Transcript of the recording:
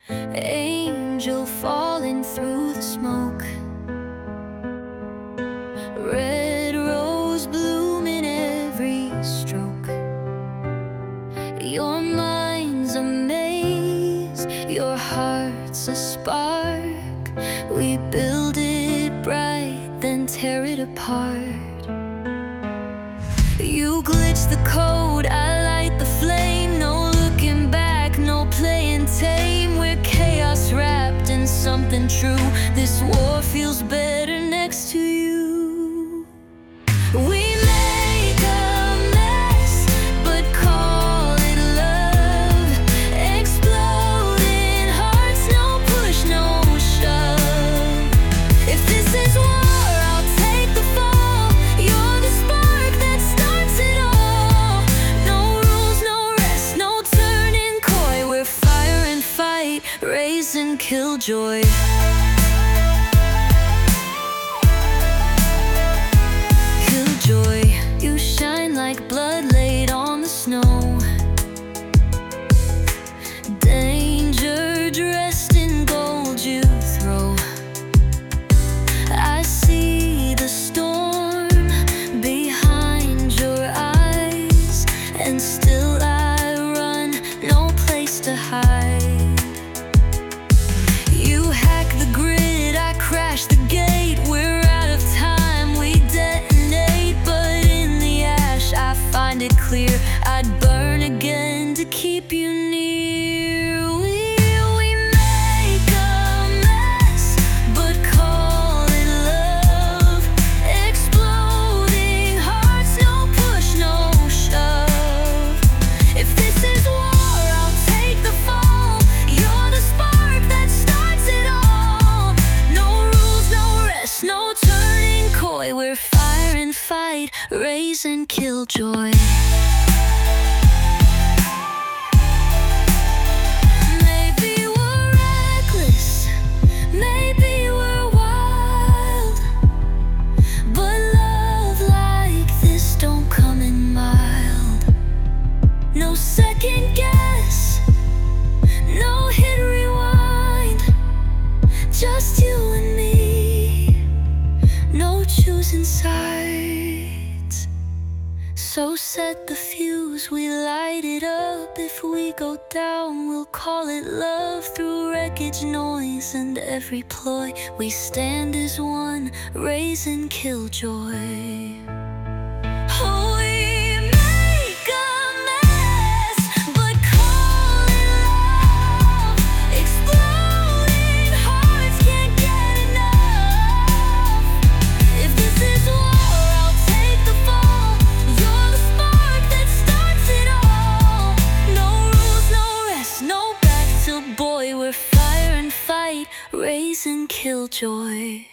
Angel falling through the smoke, red rose bloom in every stroke. Your mind's a maze, your heart's a spark. We build it bright, then tear it apart. You glitch the code, I light the flame. No looking back, no playing tame. We're chaos wrapped in something true. This war feels better next to you. We make a mess, but call it love. Exploding hearts, no push, no shove. If this is war, I'll take the fall. You're the spark that starts it all. No rules, no rest, no turning coy. We're fire and fight, raise and killjoy. Killjoy, you shine like blood laid on the snow. Danger dressed in gold you throw. I see the storm behind your eyes, and still I run, no place to hide. You hack the grid, I crash the gate. We're out of time, we detonate. But in the ash I find it clear, I'd burn again to keep you near. We make a mess, but call it love. Exploding hearts, no push, no shove. If this is war, I'll take the fall. You're the spark that starts it all. No rules, no rest, no turning coy. We're fire and fight, raise and killjoy. Maybe we're reckless, maybe we're wild, but love like this don't come in mild. No second guess, no hit rewind. Just you and me, no choosing sides. So set the fuse, we light it up. If we go down, we'll call it love. Through wreckage, noise, and every ploy, we stand as one, raise and killjoy. Oh, we make a mess, but call it love. Exploding hearts can't get enough. If this is war, I'll take the fall. You're the spark that starts it all. No rules, no rest, no back till boy. We're fire and fight, raise and killjoy.